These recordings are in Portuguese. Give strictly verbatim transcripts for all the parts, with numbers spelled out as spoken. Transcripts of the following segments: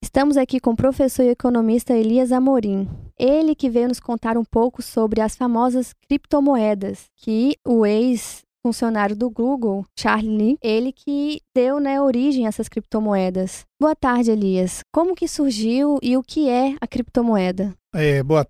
Estamos aqui com o professor e economista Elias Amorim. Ele que veio nos contar um pouco sobre as famosas criptomoedas, que o ex-funcionário do Google, Charlie Lee, ele que deu, né, origem a essas criptomoedas. Boa tarde, Elias. Como que surgiu e o que é a criptomoeda? É, boa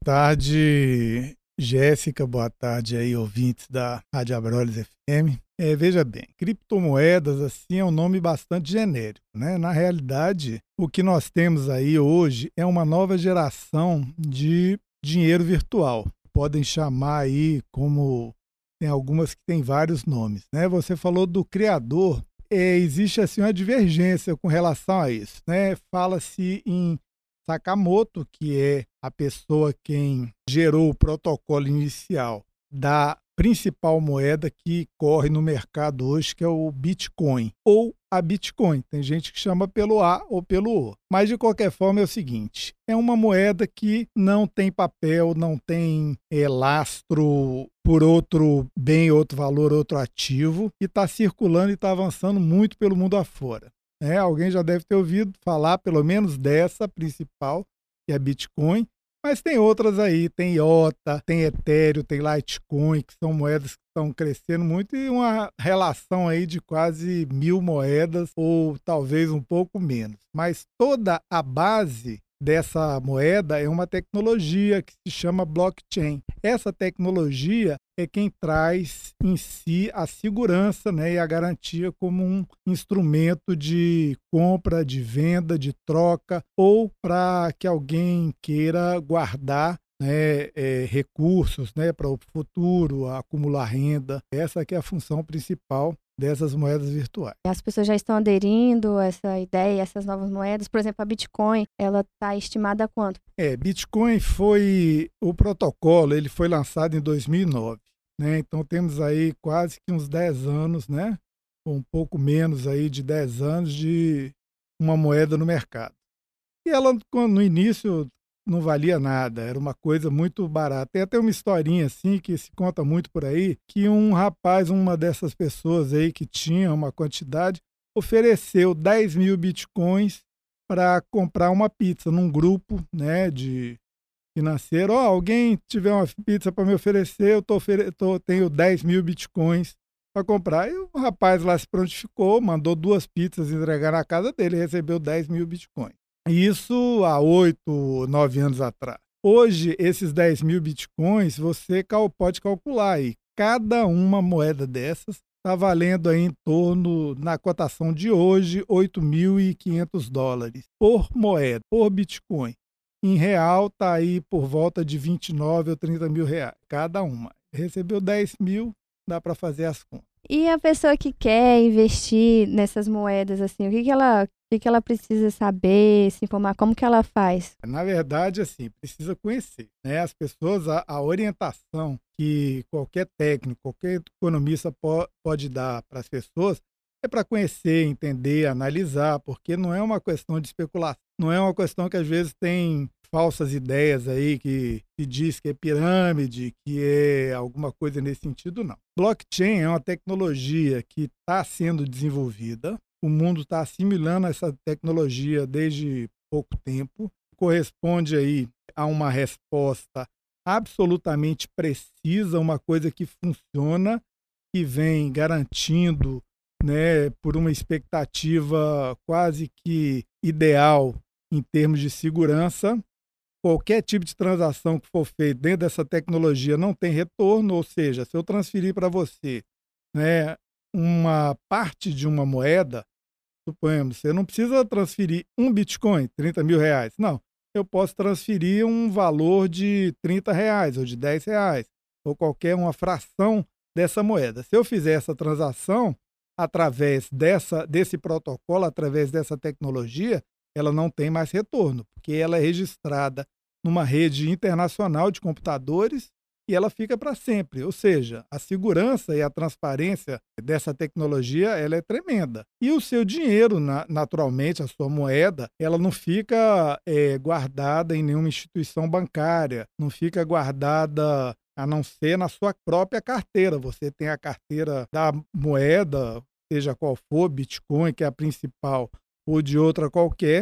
tarde, Jéssica. Boa tarde aí, ouvintes da Rádio Abrolhos F M. É, veja bem, criptomoedas assim é um nome bastante genérico, né? Na realidade, o que nós temos aí hoje é uma nova geração de dinheiro virtual. Podem chamar aí como tem algumas que têm vários nomes, né? Você falou do criador, é, existe assim uma divergência com relação a isso, né? Fala-se em Sakamoto, que é a pessoa quem gerou o protocolo inicial da principal moeda que corre no mercado hoje, que é o Bitcoin, ou a Bitcoin. Tem gente que chama pelo A ou pelo O. Mas, de qualquer forma, é o seguinte, é uma moeda que não tem papel, não tem é, lastro por outro bem, outro valor, outro ativo, e está circulando e está avançando muito pelo mundo afora. É, alguém já deve ter ouvido falar, pelo menos, dessa principal, que é a Bitcoin. Mas tem outras aí, tem I O T A, tem Ethereum, tem Litecoin, que são moedas que estão crescendo muito, e uma relação aí de quase mil moedas, ou talvez um pouco menos. Mas toda a base dessa moeda é uma tecnologia que se chama blockchain. Essa tecnologia é quem traz em si a segurança, né, e a garantia como um instrumento de compra, de venda, de troca, ou para que alguém queira guardar, né, é, recursos, né, para o futuro, acumular renda. Essa que é a função principal dessas moedas virtuais. As pessoas já estão aderindo a essa ideia, essas novas moedas. Por exemplo, a Bitcoin, ela está estimada a quanto? É, Bitcoin foi o protocolo, ele foi lançado em dois mil e nove, né? Então temos aí quase que uns dez anos, né? Ou um pouco menos aí de dez anos de uma moeda no mercado. E ela no início não valia nada, era uma coisa muito barata. Tem até uma historinha assim que se conta muito por aí, que um rapaz, uma dessas pessoas aí que tinha uma quantidade, ofereceu dez mil bitcoins para comprar uma pizza num grupo, né, de financeiro. Ó, oh, alguém tiver uma pizza para me oferecer, eu tô ofere- tô, tenho dez mil bitcoins para comprar. E o rapaz lá se prontificou, mandou duas pizzas entregar na casa dele e recebeu dez mil bitcoins. Isso há oito, nove anos atrás. Hoje, esses dez mil bitcoins, você pode calcular aí. Cada uma moeda dessas está valendo aí em torno, na cotação de hoje, oito mil e quinhentos dólares por moeda, por bitcoin. Em real, está aí por volta de vinte e nove ou trinta mil reais, cada uma. Recebeu dez mil, dá para fazer as contas. E a pessoa que quer investir nessas moedas, assim, o que que ela, o que que ela precisa saber, se informar, como que ela faz? Na verdade, assim, precisa conhecer, né? As pessoas, a, a orientação que qualquer técnico, qualquer economista po, pode dar para as pessoas é para conhecer, entender, analisar, porque não é uma questão de especulação, não é uma questão que às vezes tem falsas ideias aí que se diz que é pirâmide, que é alguma coisa nesse sentido, não. Blockchain é uma tecnologia que está sendo desenvolvida, o mundo está assimilando essa tecnologia desde pouco tempo, corresponde aí a uma resposta absolutamente precisa, uma coisa que funciona, que vem garantindo, né, por uma expectativa quase que ideal em termos de segurança. Qualquer tipo de transação que for feita dentro dessa tecnologia não tem retorno, ou seja, se eu transferir para você, né, uma parte de uma moeda, suponhamos, você não precisa transferir um Bitcoin, trinta mil reais, não. Eu posso transferir um valor de trinta reais ou de dez reais, ou qualquer uma fração dessa moeda. Se eu fizer essa transação através dessa, desse protocolo, através dessa tecnologia, ela não tem mais retorno, porque ela é registrada numa rede internacional de computadores e ela fica para sempre. Ou seja, a segurança e a transparência dessa tecnologia ela é tremenda. E o seu dinheiro, na, naturalmente, a sua moeda, ela não fica é, guardada em nenhuma instituição bancária, não fica guardada a não ser na sua própria carteira. Você tem a carteira da moeda, seja qual for, Bitcoin, que é a principal, ou de outra qualquer,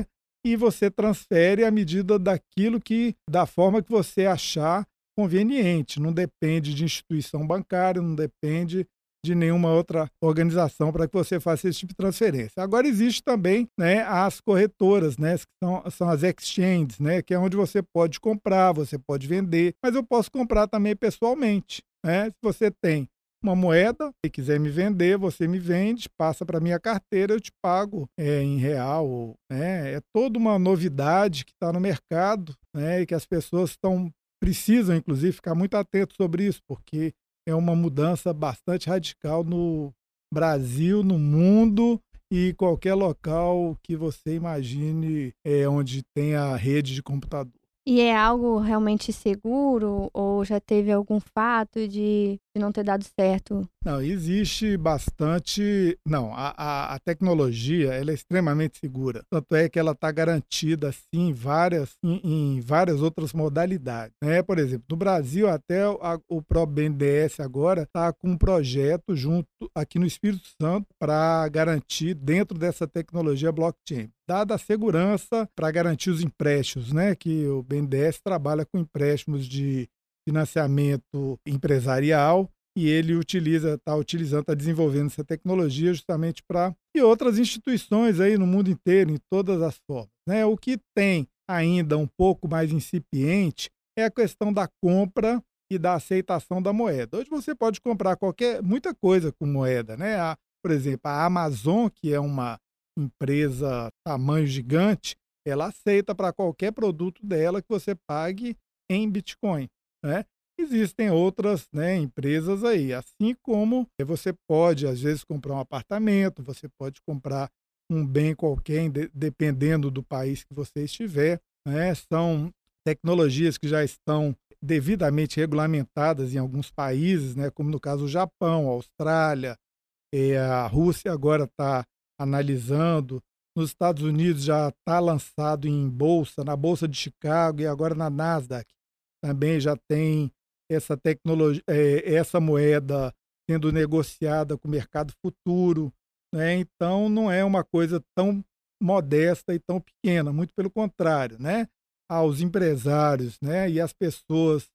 e você transfere à medida daquilo que, da forma que você achar conveniente. Não depende de instituição bancária, não depende de nenhuma outra organização para que você faça esse tipo de transferência. Agora existe também, né, as corretoras, né, que são, são as exchanges, né, que é onde você pode comprar, você pode vender, mas eu posso comprar também pessoalmente, né? Se você tem uma moeda e quiser me vender, você me vende, passa para minha carteira, eu te pago é, em real, né? É toda uma novidade que está no mercado, né, e que as pessoas estão precisam, inclusive, ficar muito atentos sobre isso, porque é uma mudança bastante radical no Brasil, no mundo e qualquer local que você imagine é, onde tenha rede de computador. E é algo realmente seguro ou já teve algum fato de, de não ter dado certo? Não, existe bastante. Não, a, a, a tecnologia ela é extremamente segura. Tanto é que ela está garantida assim, em, várias, em, em várias outras modalidades. Né? Por exemplo, no Brasil, até a, o próprio B N D E S agora está com um projeto junto aqui no Espírito Santo para garantir dentro dessa tecnologia blockchain. Dada a segurança para garantir os empréstimos, né? Que o B N D E S trabalha com empréstimos de financiamento empresarial e ele utiliza, está utilizando, está desenvolvendo essa tecnologia justamente para e outras instituições aí no mundo inteiro, em todas as formas. Né? O que tem ainda um pouco mais incipiente é a questão da compra e da aceitação da moeda. Hoje você pode comprar qualquer muita coisa com moeda, né? A, por exemplo, a Amazon, que é uma empresa tamanho gigante, ela aceita para qualquer produto dela que você pague em Bitcoin, né? Existem outras, né, empresas aí, assim como você pode, às vezes, comprar um apartamento, você pode comprar um bem qualquer, de, dependendo do país que você estiver, né? São tecnologias que já estão devidamente regulamentadas em alguns países, né, como no caso o Japão, a Austrália, e a Rússia agora está analisando. Nos Estados Unidos já está lançado em bolsa, na Bolsa de Chicago e agora na Nasdaq. Também já tem essa tecnologia, essa moeda sendo negociada com o mercado futuro. Né? Então não é uma coisa tão modesta e tão pequena, muito pelo contrário. Né? Aos empresários, né, e às pessoas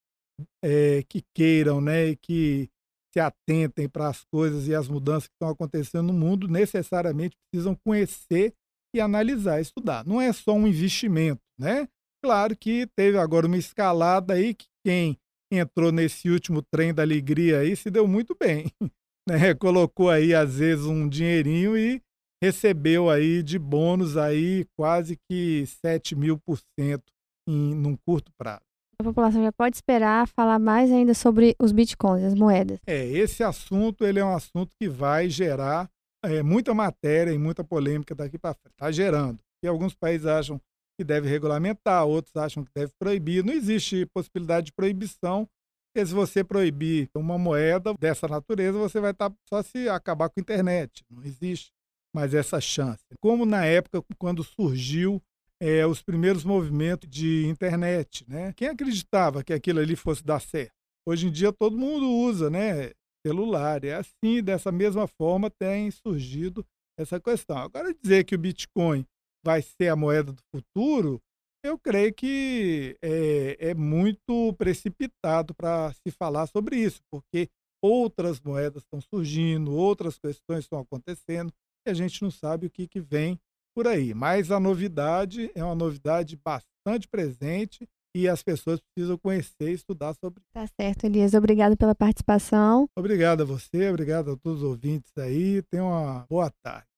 é, que queiram, né, e que se atentem para as coisas e as mudanças que estão acontecendo no mundo, necessariamente precisam conhecer e analisar, estudar. Não é só um investimento, né? Claro que teve agora uma escalada aí que quem entrou nesse último trem da alegria aí se deu muito bem, né? Colocou aí às vezes um dinheirinho e recebeu aí de bônus aí quase que sete mil por cento em num curto prazo. A população já pode esperar falar mais ainda sobre os bitcoins, as moedas. É, esse assunto ele é um assunto que vai gerar é, muita matéria e muita polêmica daqui para frente. Está gerando. E alguns países acham que deve regulamentar, outros acham que deve proibir. Não existe possibilidade de proibição, porque se você proibir uma moeda dessa natureza, você vai estar só se acabar com a internet. Não existe mais essa chance. Como na época quando surgiu É, os primeiros movimentos de internet, né? Quem acreditava que aquilo ali fosse dar certo? Hoje em dia todo mundo usa, né, celular. É assim, dessa mesma forma tem surgido essa questão. Agora dizer que o Bitcoin vai ser a moeda do futuro, eu creio que é, é muito precipitado para se falar sobre isso, porque outras moedas estão surgindo, outras questões estão acontecendo e a gente não sabe o que, que vem por aí. Mas a novidade é uma novidade bastante presente e as pessoas precisam conhecer e estudar sobre. Tá certo, Elias. Obrigado pela participação. Obrigado a você, obrigado a todos os ouvintes aí. Tenha uma boa tarde.